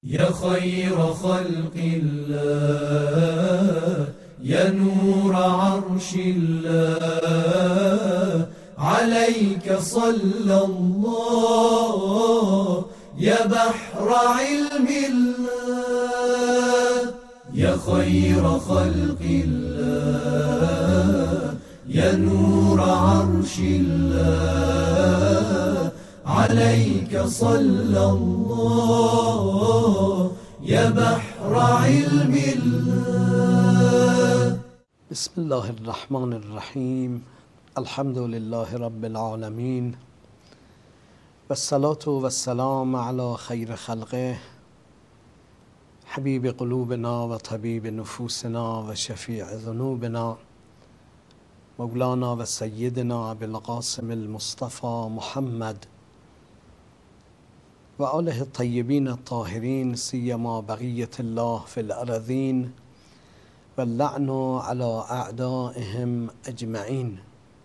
يا خير خلق الله، يا نور عرش الله، عليك صلى الله، يا بحر علم الله. يا خير خلق الله، يا نور عرش الله، عليك صلى الله، يا بحر علم الله. بسم الله الرحمن الرحیم. الحمد لله رب العالمین و الصلاة و السلام علی خیر خلقه حبیب قلوبنا و طبیب نفوسنا و شفیع ذنوبنا مولانا و سیدنا ابوالقاسم المصطفى محمد و آله الطیبین الطاهرین سیما بقیة الله فی الارضین و اللعن علی اعدائهم اجمعین.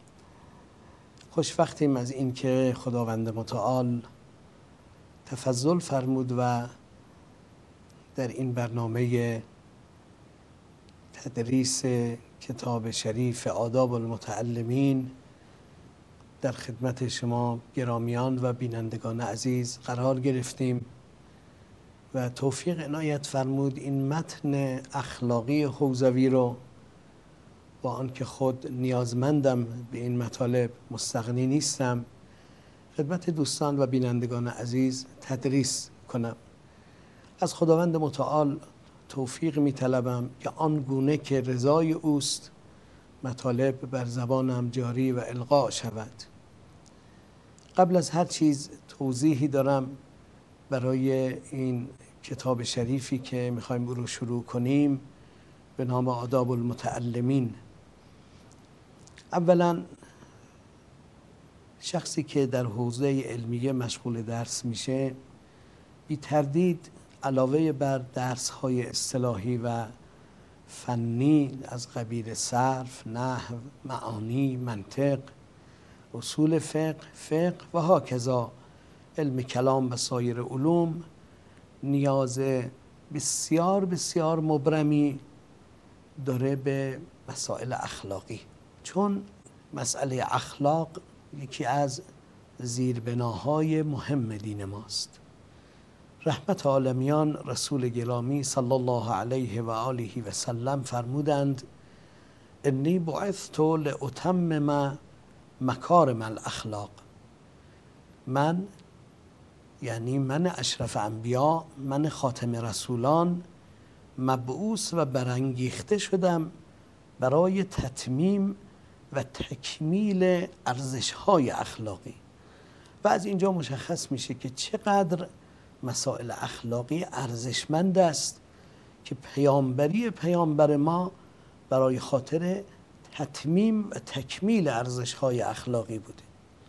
خوشوقتیم از اینکه خداوند متعال تفضل فرمود و در این برنامه تدریس کتاب شریف آداب المتعلمین در خدمت شما گرامیان و بینندگان عزیز قرار گرفتیم و توفیق عنایت فرمود این متن اخلاقی حوزوی رو با آنکه خود نیازمندم به این مطالب مستغنی نیستم خدمت دوستان و بینندگان عزیز تدریس کنم. از خداوند متعال توفیق می طلبم که آن گونه که رضای اوست مطالب بر زبانم جاری و القا شود. قبل از هر چیز توضیحی دارم برای این کتاب شریفی که میخوایم رو شروع کنیم به نام آداب المتعلمین. اولا شخصی که در حوزه علمیه مشغول درس میشه بی تردید علاوه بر درس های اصطلاحی و فنی از قبیل صرف، نحو، معانی، منطق، اصول فقه و هاکذا علم کلام و سایر علوم نیاز بسیار بسیار مبرمی داره به مسائل اخلاقی، چون مسئله اخلاق یکی از زیربناهای مهم دین ماست. رحمت عالمیان رسول گرامی صلی الله علیه و آله و سلم فرمودند انی بعثت لاتمم مکارم الاخلاق. من یعنی من اشرف انبیا، من خاتم رسولان مبعوث و برانگیخته شدم برای تتمیم و تکمیل ارزش‌های اخلاقی. و از اینجا مشخص میشه که چقدر مسائل اخلاقی ارزشمند است که پیامبر ما برای خاطر تتمیم و تکمیل ارزش‌های اخلاقی بوده.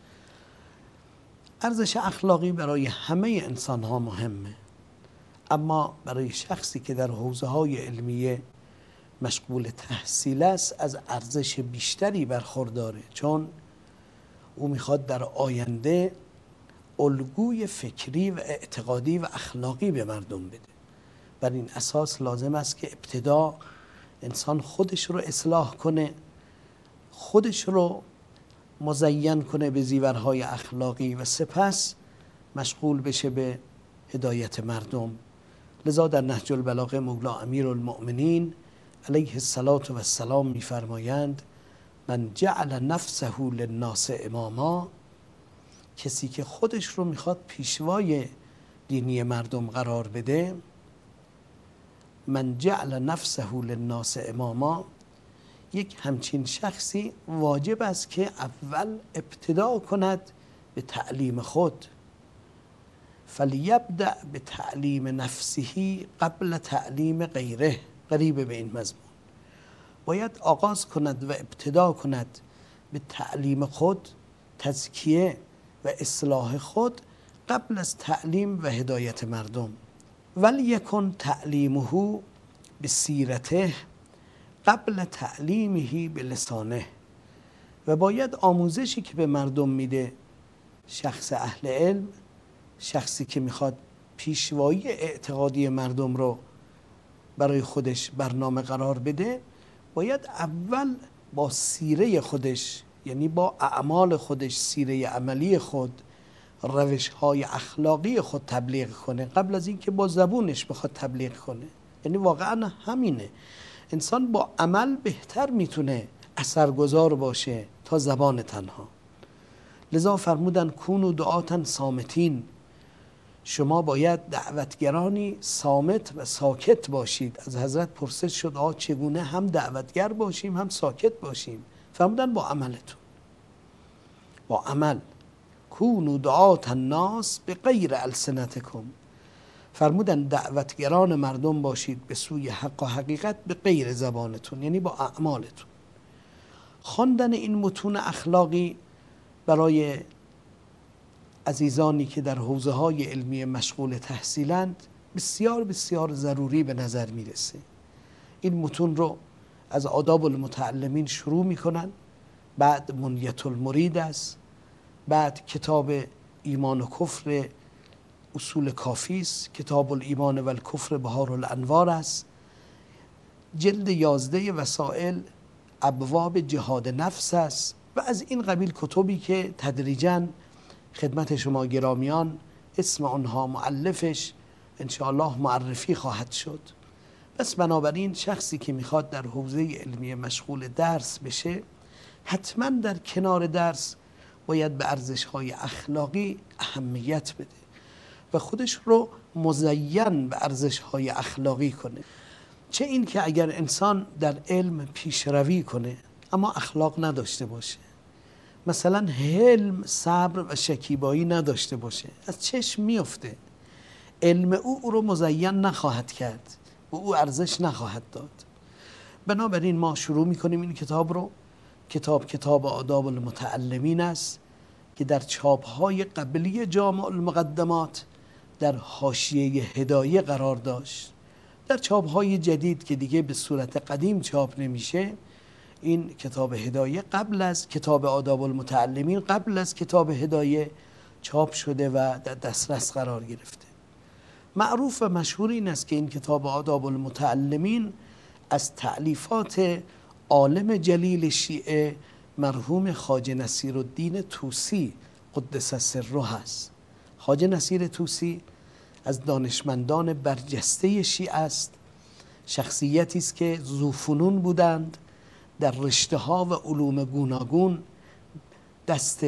ارزش اخلاقی برای همه انسان ها مهمه، اما برای شخصی که در حوزه های علمیه مشغول تحصیل است از ارزش بیشتری برخورداره، چون او میخواد در آینده الگوی فکری و اعتقادی و اخلاقی به مردم بده. بر این اساس لازم است که ابتدا انسان خودش رو اصلاح کنه، خودش رو مزین کنه به زیورهای اخلاقی و سپس مشغول بشه به هدایت مردم. لذا در نهج البلاغه مولا امیرالمؤمنین علیه الصلاة و السلام میفرمایند من جعل نفسه للناس اماما، کسی که خودش رو میخواد پیشوای دینی مردم قرار بده، من جعل نفسه للناس اماما، یک همچین شخصی واجب است که اول ابتدا کند به تعلیم خود. فلیبدأ به تعلیم نفسه قبل تعلیم غیره. قریب به این مضمون باید آغاز کند و ابتدا کند به تعلیم خود، تزکیه و اصلاح خود قبل از تعلیم و هدایت مردم. ولیکن تعلیمه بسیرته قبل تعلیمه به لسانه. و باید آموزشی که به مردم میده شخص اهل علم، شخصی که میخواد پیشوایی اعتقادی مردم رو برای خودش برنامه قرار بده، باید اول با سیره خودش، یعنی با اعمال خودش، سیره عملی خود، روش‌های اخلاقی خود تبلیغ کنه قبل از اینکه با زبونش بخواد تبلیغ کنه. یعنی واقعا همینه، انسان با عمل بهتر میتونه اثرگذار باشه تا زبان تنها. لذا فرمودن کونوا دعاة صامتین، شما باید دعوتگرانی صامت و ساکت باشید. از حضرت پرسش شد چگونه هم دعوتگر باشیم هم ساکت باشیم؟ فرمودن با عملتون، با عمل. کونوا دعاة الناس بغیر السنتکم، فرمودن دعوتگران مردم باشید به سوی حق و حقیقت به غیر زبانتون، یعنی با اعمالتون. خواندن این متون اخلاقی برای عزیزانی که در حوزه های علمی مشغول تحصیلند بسیار بسیار ضروری به نظر میرسه. این متون رو از آداب المتعلمین شروع میکنن، بعد منیت المرید است، بعد کتاب ایمان و کفر اصول کافی است، کتاب الایمان و الکفر بهار الانوار است، جلد 11 وسائل ابواب جهاد نفس است و از این قبیل کتبی که تدریجاً خدمت شما گرامیان اسم آنها مؤلفش انشاءالله معرفی خواهد شد. پس بنابراین شخصی که میخواد در حوزه علمی مشغول درس بشه، حتما در کنار درس باید به ارزش‌های اخلاقی اهمیت بده و خودش رو مزین به ارزش‌های اخلاقی کنه. چه این که اگر انسان در علم پیشروی کنه اما اخلاق نداشته باشه، مثلا حلم، صبر و شکیبایی نداشته باشه، از چشم میفته. علم او رو مزین نخواهد کرد، به او ارزش نخواهد داد. بنابراین ما شروع میکنیم این کتاب رو. کتاب آداب المتعلمین است که در چاپهای قبلی جامع المقدمات در حاشیه هدایه قرار داشت. در چاپهای جدید که دیگه به صورت قدیم چاپ نمیشه، این کتاب هدایه قبل از کتاب آداب المتعلمین، قبل از کتاب هدایه چاپ شده و در دسترس قرار گرفته. معروف و مشهور این است که این کتاب آداب المتعلمین از تألیفات عالم جلیل شیعه مرحوم خواجه نصیرالدین طوسی قدس سره است. خواجه نصیر طوسی از دانشمندان برجسته شیعه است، شخصیتی است که ذوفنون بودند، در رشته ها و علوم گوناگون دست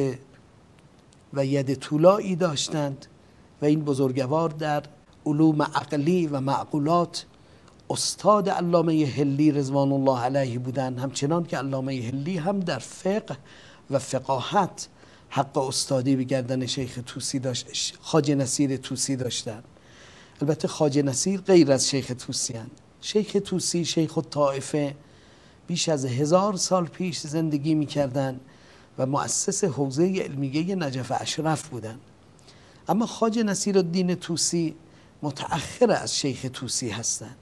و ید طولایی داشتند و این بزرگوار در علوم عقلی و معقولات استاد علامه حلی رضوان الله علیه بودند، همچنان که علامه حلی هم در فقه و فقاهت حق استادی به گردن شیخ طوسی داشت، خواجه نصیر طوسی داشتند. البته خواجه نصیر غیر از شیخ طوسی هستند. شیخ طوسی، شیخ الطائفه، بیش از 1000 سال پیش زندگی می‌کردند و مؤسس حوزه علمیه نجف اشرف بودند. اما خواجه نصیرالدین طوسی متأخر از شیخ طوسی هستند.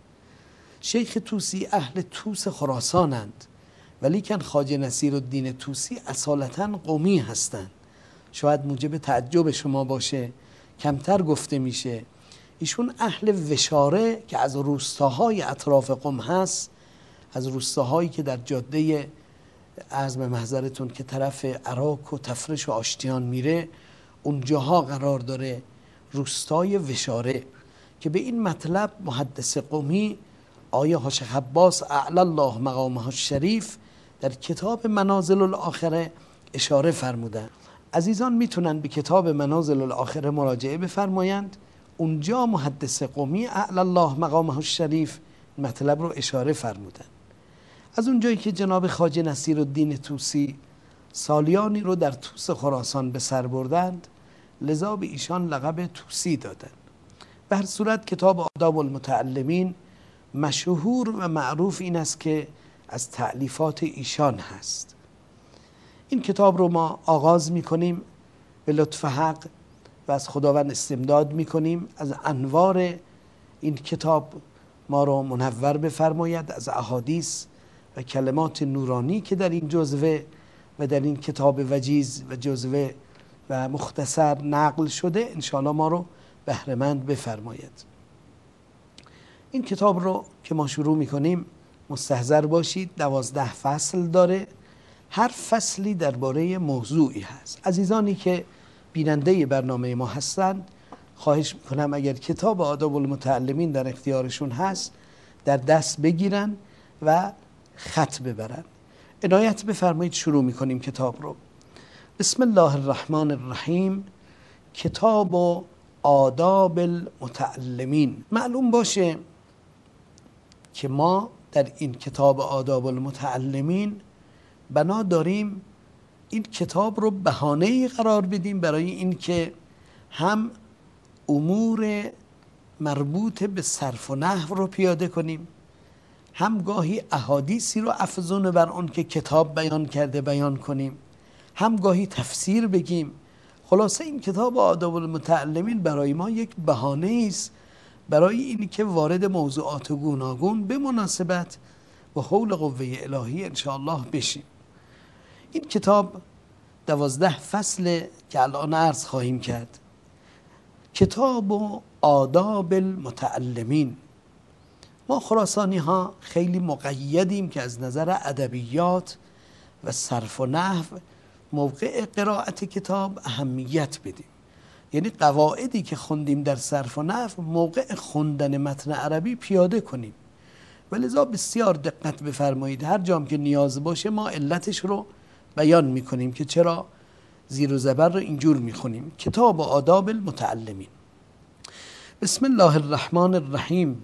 شیخ طوسی اهل طوس خراسانند، ولیکن خواجه نصیرالدین طوسی اصالتاً قمی هستند. شاید موجب تعجب شما باشه، کمتر گفته میشه. ایشون اهل وشاره که از روستاهای اطراف قم هست، از روستاهایی که در جاده عزم محضرتون که طرف عراق و تفرش و آشتیان میره، اونجاها قرار داره، روستای وشاره، که به این مطلب محدث قمی آیه شیخ عباس اعلی الله مقامه الشریف در کتاب منازل الاخره اشاره فرمودن. عزیزان میتونن به کتاب منازل الاخره مراجعه بفرمایند، اونجا محدث قمی اعلی الله مقامه الشریف مطلب رو اشاره فرمودن. از اونجایی که جناب خواجه نصیرالدین طوسی سالیانی رو در طوس خراسان به سر بردند، لذا به ایشان لقب طوسی دادند. به هر صورت کتاب آداب المتعلمین مشهور و معروف این است که از تألیفات ایشان هست. این کتاب رو ما آغاز میکنیم به لطف حق و از خداوند استمداد میکنیم از انوار این کتاب ما رو منور بفرماید، از احادیث و کلمات نورانی که در این جزوه و در این کتاب وجیز و جزوه و مختصر نقل شده انشاءالله ما رو بهره‌مند بفرماید. این کتاب رو که ما شروع میکنیم مستحضر باشید 12 فصل داره، هر فصلی درباره موضوعی هست. عزیزانی که بیننده برنامه ما هستند خواهش میکنم اگر کتاب آداب المتعلمین در اختیارشون هست در دست بگیرن و خط ببرن. عنایت بفرمایید شروع میکنیم کتاب رو. بسم الله الرحمن الرحیم. کتاب و آداب المتعلمین. معلوم باشه که ما در این کتاب آداب المتعلمین بنا داریم این کتاب رو بهانه‌ای قرار بدیم برای اینکه هم امور مربوط به صرف و نحو رو پیاده کنیم، هم گاهی احادیثی رو افزون بر اون که کتاب بیان کرده بیان کنیم، هم گاهی تفسیر بگیم. خلاصه این کتاب آداب المتعلمین برای ما یک بهانه است برای اینی که وارد موضوعات گوناگون به مناسبت و حول قوه الهی انشاءالله بشیم. این کتاب 12 فصل که الان عرض خواهیم کرد. کتاب و آداب المتعلمین. ما خراسانی ها خیلی مقیدیم که از نظر ادبیات و صرف و نحو موقع قرائت کتاب اهمیت بدیم. یعنی قواعدی که خوندیم در صرف و نحو موقع خوندن متن عربی پیاده کنیم. ولذا بسیار دقت بفرمایید، هر جام که نیاز باشه ما علتش رو بیان میکنیم که چرا زیر و زبر رو اینجور میخونیم. کتاب و آداب المتعلمین. بسم الله الرحمن الرحیم.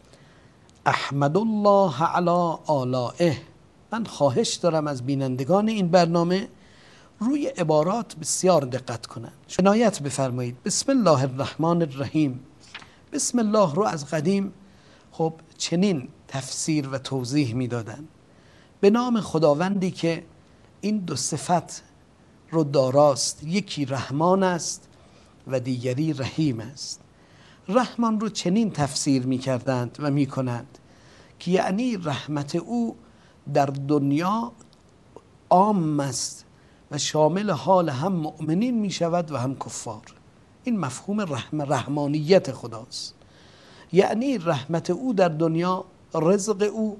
احمد الله علی آلائه. من خواهش دارم از بینندگان این برنامه روی عبارات بسیار دقت کنند. عنایت بفرمایید. بسم الله الرحمن الرحیم. بسم الله رو از قدیم خب چنین تفسیر و توضیح میدادن: به نام خداوندی که این دو صفت رو داراست، یکی رحمان است و دیگری رحیم است. رحمان رو چنین تفسیر میکردند و میکنند که یعنی رحمت او در دنیا عام است و شامل حال هم مؤمنین می شود و هم کفار. این مفهوم رحمانیت خداست. یعنی رحمت او در دنیا، رزق او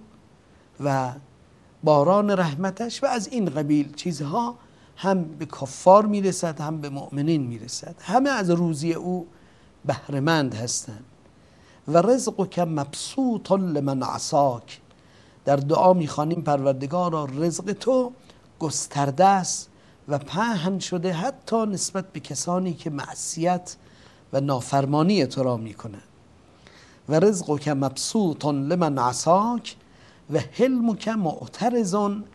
و باران رحمتش و از این قبیل چیزها هم به کفار می رسد هم به مؤمنین می رسد. همه از روزی او بهره‌مند هستند. و رزق که مبسوط لمن عصاک. در دعا می خوانیم پروردگارا رزق تو گسترده است و پهن شده حتی نسبت به کسانی که معصیت و نافرمانی تو را می کنند. و رزق که مبسوط لمن عصاک و حلم که معترض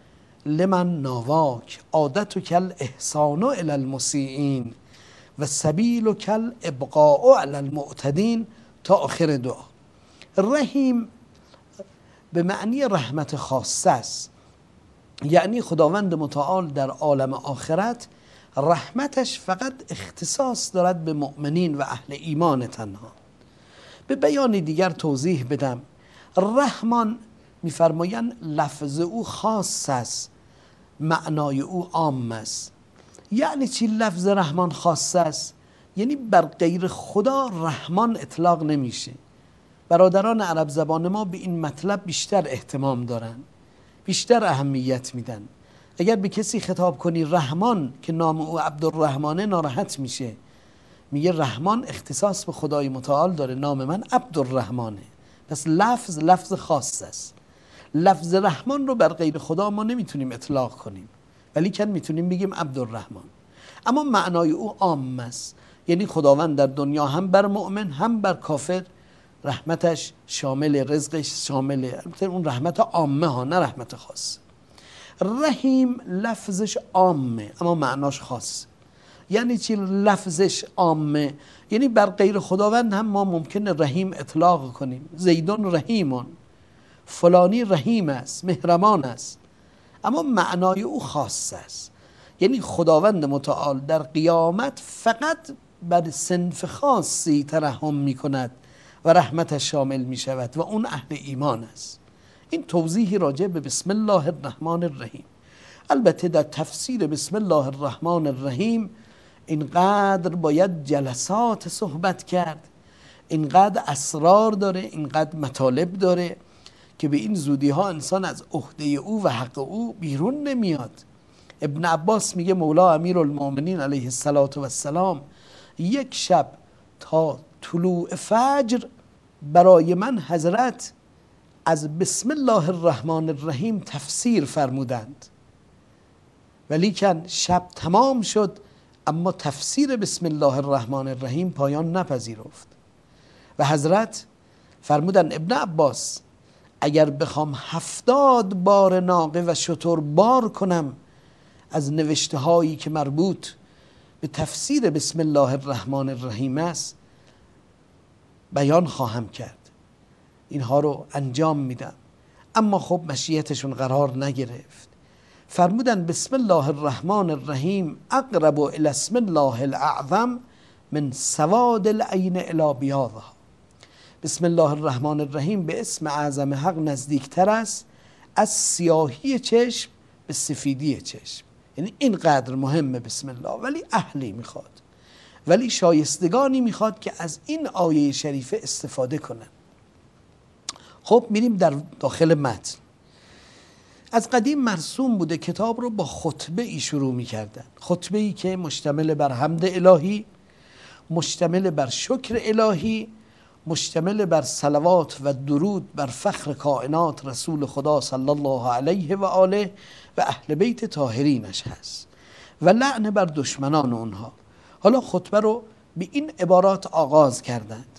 لمن ناواک. عادت کل احسان الی المسیئین و سبیل کل ابقاء علی المعتدین تا آخر دعا. رحیم به معنی رحمت خاصه است. یعنی خداوند متعال در عالم آخرت رحمتش فقط اختصاص دارد به مؤمنین و اهل ایمان تنها. به بیان دیگر توضیح بدم. رحمان میفرمایند لفظ او خاص است، معنای او عام است. یعنی چی لفظ رحمان خاص است؟ یعنی بر غیر خدا رحمان اطلاق نمیشه. برادران عرب زبان ما به این مطلب بیشتر اهتمام دارن، بیشتر اهمیت میدن. اگر به کسی خطاب کنی رحمان که نام او عبدالرحمنه ناراحت میشه، میگه رحمان اختصاص به خدای متعال داره، نام من عبدالرحمنه. پس لفظ خاص است. لفظ رحمان رو بر غیر خدا ما نمیتونیم اطلاق کنیم، ولی کن میتونیم بگیم عبدالرحمن. اما معنای او عام است. یعنی خداوند در دنیا هم بر مؤمن هم بر کافر رحمتش شامل، رزقش شامل، اون رحمت عامه ها نه رحمت خاص. رحیم لفظش عامه اما معناش خاص. یعنی چی لفظش عامه؟ یعنی بر غیر خداوند هم ما ممکنه رحیم اطلاق کنیم. زیدون رحیمون، فلانی رحیم است، مهربان است، اما معنای او خاص است. یعنی خداوند متعال در قیامت فقط بر صنف خاصی ترحم می کند و رحمتش شامل می شود و اون اهل ایمان است. این توضیحی راجع به بسم الله الرحمن الرحیم. البته در تفسیر بسم الله الرحمن الرحیم اینقدر باید جلسات صحبت کرد، اینقدر اسرار داره، اینقدر مطالب داره که به این زودی ها انسان از عهده او و حق او بیرون نمیاد. ابن عباس میگه مولا امیرالمؤمنین علیه السلام یک شب تا طلوع فجر برای من حضرت از بسم الله الرحمن الرحیم تفسیر فرمودند، ولیکن شب تمام شد اما تفسیر بسم الله الرحمن الرحیم پایان نپذیرفت و حضرت فرمودند ابن عباس اگر بخوام 70 بار ناقه و شتر بار کنم از نوشته هایی که مربوط به تفسیر بسم الله الرحمن الرحیم است بیان خواهم کرد، اینها رو انجام میدم. اما خب مشیتشون قرار نگرفت. فرمودن بسم الله الرحمن الرحیم اقرب الى اسم الله الاعظم من سواد العین الی بیاضها. بسم الله الرحمن الرحیم به اسم اعظم حق نزدیکتر است از سیاهی چشم به سفیدی چشم. یعنی اینقدر مهمه بسم الله، ولی اهلی میخواد، ولی شایستگانی میخواد که از این آیه شریفه استفاده کنن. خب میریم در داخل متن. از قدیم مرسوم بوده کتاب رو با خطبه ای شروع میکردن، خطبه ای که مشتمل بر حمد الهی، مشتمل بر شکر الهی، مشتمل بر صلوات و درود بر فخر کائنات رسول خدا صلی الله علیه و آله و اهل بیت طاهرینش هست و لعن بر دشمنان اونها. حالا خطبه رو به این عبارات آغاز کردند: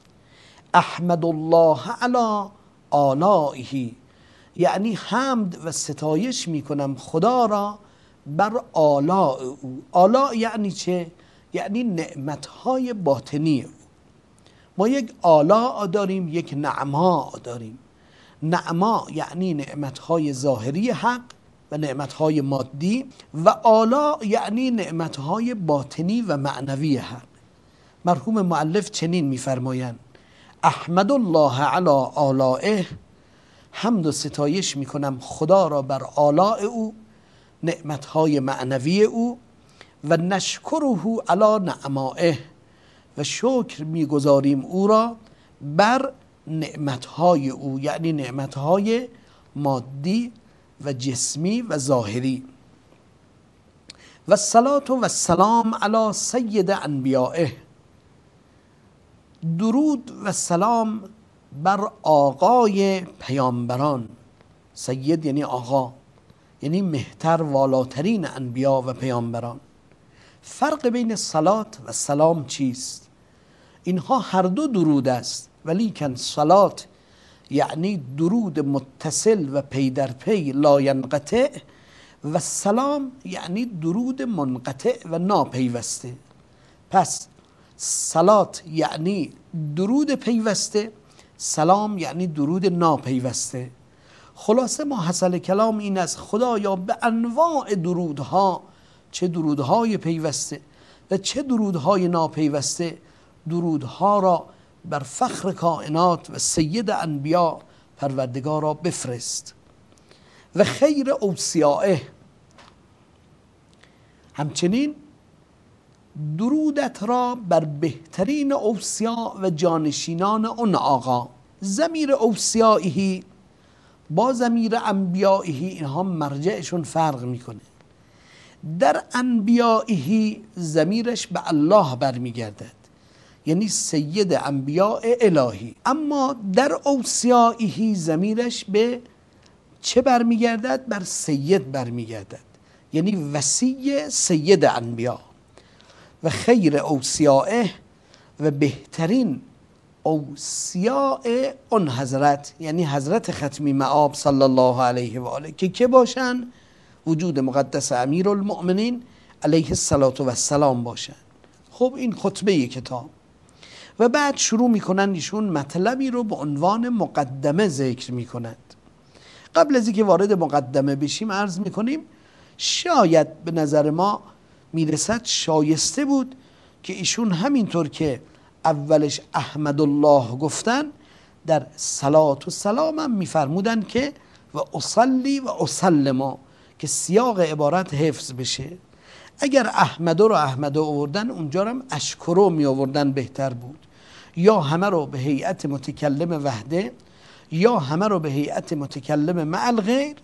احمد الله علی آلائه، یعنی حمد و ستایش میکنم خدا را بر آلاء او. آلاء یعنی چه؟ یعنی نعمتهای باطنی او. ما یک آلاء داریم، یک نعما داریم. نعما یعنی نعمتهای ظاهری حق و نعمتهای مادی، و آلاء یعنی نعمتهای باطنی و معنوی حق. مرحوم مؤلف چنین میفرمایند: احمد الله علی آلائه، حمد و ستایش میکنم خدا را بر آلاء او، نعمتهای معنوی او، و نشکره علی نعمائه، و شکر میگذاریم او را بر نعمتهای او، یعنی نعمتهای مادی و جسمی و ظاهری. و الصلاة و السلام علی سید انبیائه، درود و سلام بر آقای پیامبران. سید یعنی آقا، یعنی مهتر والاترین انبیا و پیامبران. فرق بین صلات و سلام چیست؟ اینها هر دو درود است، ولیکن صلات یعنی درود متصل و پی در پی لا ینقطع، و سلام یعنی درود منقطع و ناپیوسته. پس صلات یعنی درود پیوسته، سلام یعنی درود ناپیوسته. خلاصه ما حاصل کلام این است: خدایا به انواع درودها، چه درودهای پیوسته و چه درودهای ناپیوسته، درودها را بر فخر کائنات و سید انبیا پروردگارا بفرست. و خیر اوصیائه، همچنین درودت را بر بهترین اوصیا و جانشینان اون آقا. ضمیر اوصیائه با ضمیر انبیائه اینها مرجعشون فرق میکنه. در انبیائه ضمیرش به الله برمیگردد، یعنی سید انبیاء الهی. اما در اوصیائه ضمیرش به چه برمیگردد؟ بر سید برمیگردد، یعنی وصی سید انبیا. و خیر اوصیائه، و بهترین اوصیاء اون حضرت، یعنی حضرت ختمی مآب صلی الله علیه و آله، که باشن؟ وجود مقدس امیرالمؤمنین علیه السلام باشن. خب این خطبه کتاب. و بعد شروع میکنن ایشون مطلبی رو به عنوان مقدمه ذکر میکنند. قبل از اینکه وارد مقدمه بشیم عرض میکنیم شاید به نظر ما میرسد شایسته بود که ایشون همینطور که اولش احمد الله گفتن، در صلات و سلام هم میفرمودن که و اصلی و اسلم، که سیاق عبارت حفظ بشه. اگر احمدو رو احمدو آوردن اونجا رو هم اشکرو می آوردن بهتر بود. یا همه رو به هیئت متکلم وحده یا همه رو به هیئت متکلم مع الغیر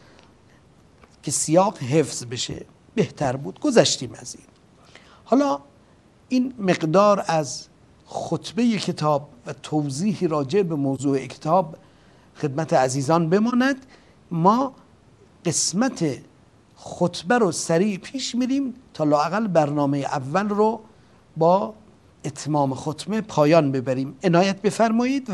که سیاق حفظ بشه بهتر بود. گذشتیم از این. حالا این مقدار از خطبه کتاب و توضیحی راجع به موضوع کتاب خدمت عزیزان بماند. ما قسمت خطبه رو سریع پیش میریم تا لااقل برنامه اول رو با اتمام خطبه پایان ببریم. عنایت بفرمایید.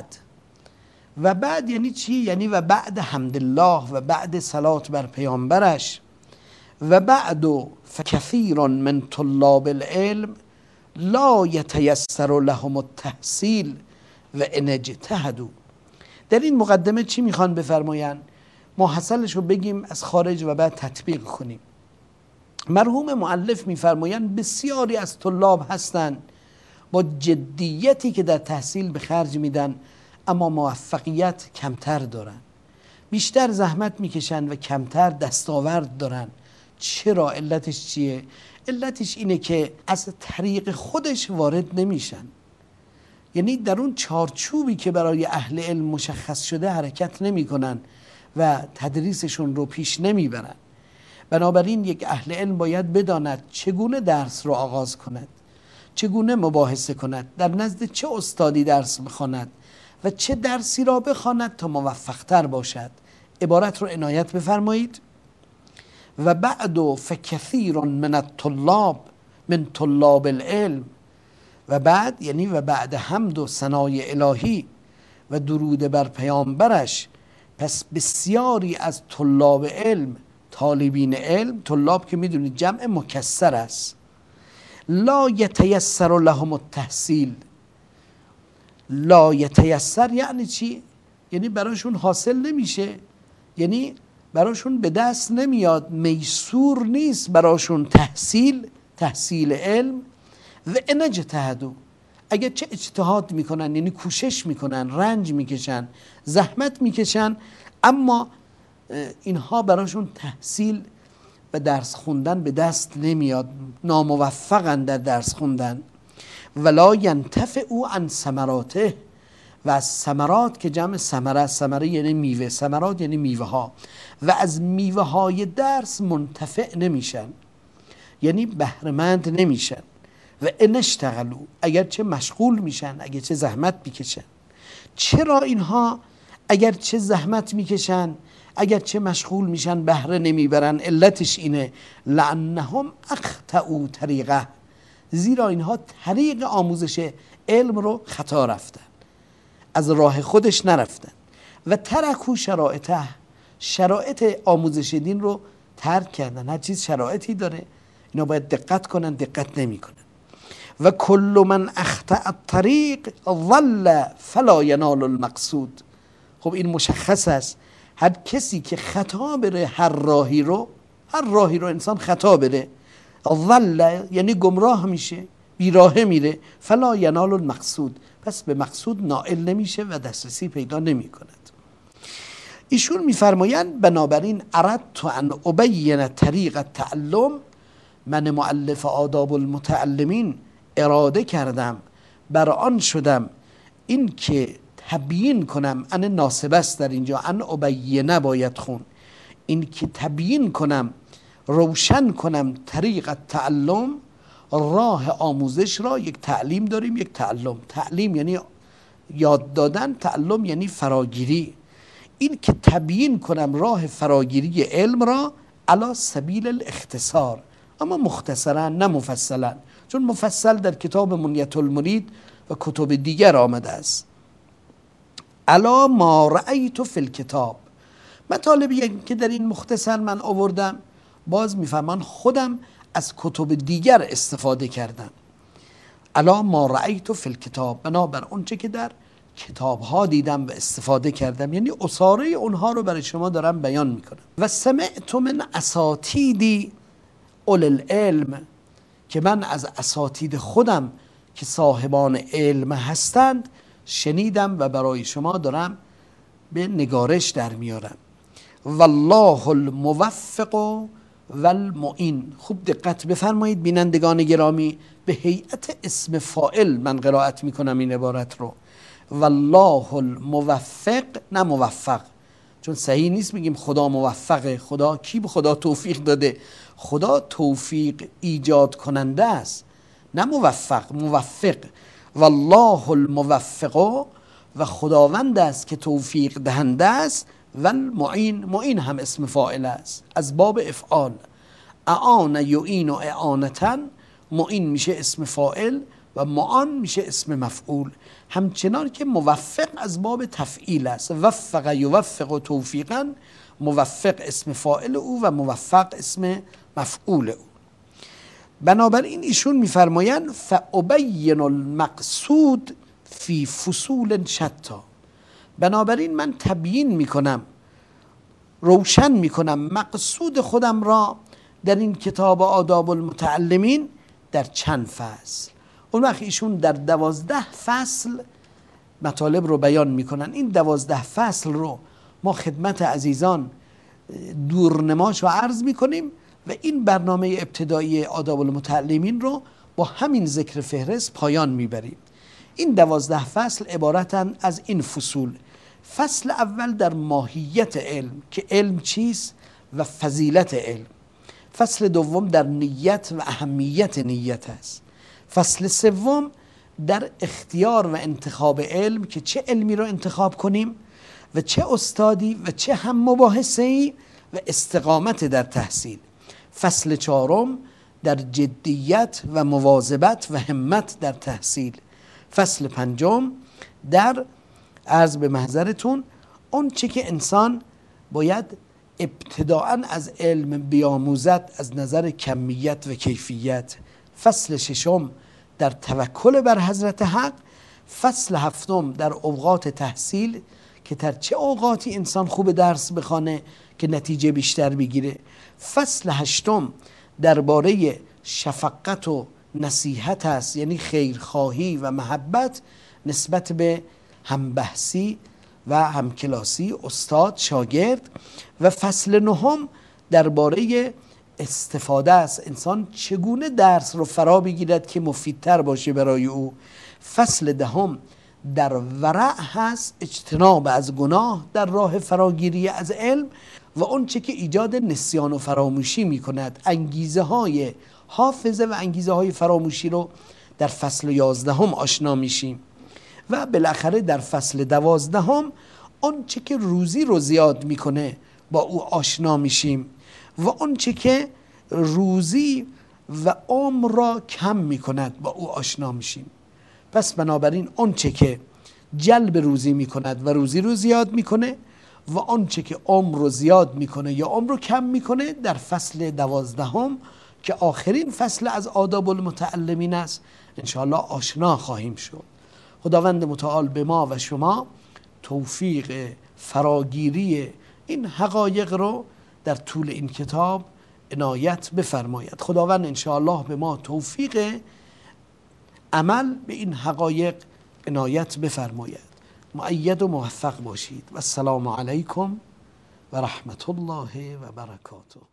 و بعد یعنی چی؟ یعنی و بعد حمدالله و بعد صلات بر پیامبرش و بعد فکثیر من طلاب العلم لا یتیسر لهم التحصیل و ان اجتهدوا. در این مقدمه چی میخوان بفرماین؟ ماحصلش رو بگیم از خارج و بعد تطبیق کنیم. مرحوم مؤلف میفرمایند بسیاری از طلاب هستند با جدیتی که در تحصیل به خرج میدن اما موفقیت کمتر دارن، بیشتر زحمت میکشن و کمتر دستاورد دارن. چرا؟ علتش چیه؟ علتش اینه که از طریق خودش وارد نمیشن، یعنی در اون چارچوبی که برای اهل علم مشخص شده حرکت نمیکنن و تدریسشون رو پیش نمیبرن. بنابراین یک اهل علم باید بداند چگونه درس رو آغاز کند، چگونه مباحثه کند، در نزد چه استادی درس بخواند و چه درسی را بخواند تا موفقتر باشد. عبارت رو عنایت بفرمایید. و بعد فکثیر من الطلاب من طلاب العلم. و بعد یعنی و بعد حمد و ثنای الهی و درود بر پیامبرش، پس بسیاری از طلاب علم، طالبین علم، طلاب که میدونید جمع مکسر است، لا یتیسر لهم التحصیل. لا یتیسر یعنی چی؟ یعنی براشون حاصل نمیشه، یعنی براشون به دست نمیاد، میسور نیست براشون تحصیل علم. و ان اجتهدوا، اگر چه اجتهاد میکنن یعنی کوشش میکنن، رنج میکشن، زحمت میکشن، اما اینها براشون تحصیل و درس خوندن به دست نمیاد، ناموفقن در درس خوندن. ولا ینتفعوا عن ثمراته، و از ثمرات که جمع ثمره، ثمره یعنی میوه، ثمرات یعنی میوه ها، و از میوه های درس منتفع نمیشن، یعنی بهره‌مند نمیشن. و ان اشتغلوا، اگر چه مشغول میشن، اگر چه زحمت میکشن. چرا اینها اگر چه زحمت میکشن، اگر چه مشغول میشن بهره نمیبرن؟ علتش اینه لانهم اخطئوا طریقه، زیرا اینها طریق آموزش علم رو خطا رفتن، از راه خودش نرفتن. و ترکوا شرایطه، شرایط آموزش دین رو ترک کردن. هر چیز شرایطی داره، اینا باید دقت کنن، دقت نمیکنن. و کل من اخطأ الطریق ضل فلا ینال المقصود. خب این مشخص است، هر کسی که خطا بره هر راهی رو انسان خطا بره، ضل یعنی گمراه میشه، بیراهه میره، فلا ینال المقصود، پس به مقصود نائل نمیشه و دسترسی پیدا نمی کند. ایشون میفرمایند بنابراین اردت ان ابین طریق التعلم، من مؤلف آداب المتعلمین اراده کردم، بر آن شدم این که تبیین کنم، ان ناسب است در اینجا، ان ابینه باید خون، این که تبیین کنم، روشن کنم طریق التعلم، راه آموزش را. یک تعلیم داریم، یک تعلم. تعلیم یعنی یاد دادن، تعلم یعنی فراگیری. این که تبیین کنم راه فراگیری علم را علی سبیل الاختصار، اما مختصرا نه مفصلا، چون مفصل در کتاب منیت المرید و کتب دیگر آمده است. علی ما رأیت فی الکتاب، مطالبی که در این مختصر من آوردم باز میفهمان خودم از کتب دیگر استفاده کردم. علی ما رأیت فی الکتاب، بنابر اونچه که در کتاب ها دیدم و استفاده کردم، یعنی اصاره اونها رو برای شما دارم بیان میکنم. و سمعت من اساتیدی اول العلم، که من از اساتید خودم که صاحبان علم هستند شنیدم و برای شما دارم به نگارش در میارم. والله الموفق و المعین. خوب دقت بفرمایید بینندگان گرامی، به هیئت اسم فاعل من قرائت میکنم این عبارت رو، والله الموفق، نه موفق، چون صحیح نیست بگیم خدا موفقه. خدا کی به خدا توفیق داده؟ خدا توفیق ایجاد کننده است، نه موفق. موفق والله الموفق، و خداوند است که توفیق دهنده است. و المعین، معین هم اسم فاعل است از باب افعال. اعان یعین و اعانتا، معین میشه اسم فاعل و معان میشه اسم مفعول. همچنان که موفق از باب تفعیل است، وفق یوفق و توفیقا، موفق اسم فاعل او و موفق اسم مفعول او. بنابراین ایشون میفرمایند فابین المقصود فی فصول شتا، بنابراین من تبیین میکنم، روشن میکنم مقصود خودم را در این کتاب آداب المتعلمین در چند فصل. اون وقت ایشون در 12 فصل مطالب رو بیان میکنن. این 12 فصل رو ما خدمت عزیزان دورنماش رو عرض میکنیم و این برنامه ابتدایی آداب المتعلمین رو با همین ذکر فهرست پایان میبریم. این 12 فصل عبارتن از این فصول. فصل اول در ماهیت علم که علم چیست و فضیلت علم. فصل دوم در نیت و اهمیت نیت است. فصل سوم در اختیار و انتخاب علم که چه علمی رو انتخاب کنیم و چه استادی و چه هم مباحثه‌ای و استقامت در تحصیل. فصل چهارم در جدیت و مواظبت و همت در تحصیل. فصل پنجم در عرض به محضرتون اون چه که انسان باید ابتداءً از علم بیاموزد از نظر کمیت و کیفیت. فصل ششم در توکل بر حضرت حق. فصل هفتم در اوقات تحصیل که در چه اوقاتی انسان خوب درس بخوانه که نتیجه بیشتر بگیره. فصل هشتم درباره شفقت و نصیحت است، یعنی خیرخواهی و محبت نسبت به همبحثی و همکلاسی استاد شاگرد. و فصل نهم درباره استفاده است، انسان چگونه درس رو فرا بگیرد که مفیدتر باشه برای او. فصل دهم در ورع هست، اجتناب از گناه در راه فراگیری از علم و اون چه که ایجاد نسیان و فراموشی می کند. انگیزه های حافظه و انگیزه های فراموشی رو در فصل 11 آشنا میشیم. و بالاخره در فصل 12 اون چه که روزی رو زیاد میکنه با او آشنا میشیم و اون چه که روزی و عمر را کم میکند با او آشنا میشیم. پس بنابراین اون چه که جلب روزی میکند و روزی رو زیاد میکنه و اون چه که عمر رو زیاد میکنه یا عمر رو کم میکنه در فصل 12 که آخرین فصل از آداب المتعلمین است انشاءالله آشنا خواهیم شد. خداوند متعال به ما و شما توفیق فراگیری این حقایق رو در طول این کتاب عنایت بفرماید. خداوند انشاءالله به ما توفیق عمل به این حقایق عنایت بفرماید. مؤید و موفق باشید و السلام علیکم و رحمت الله و برکاته.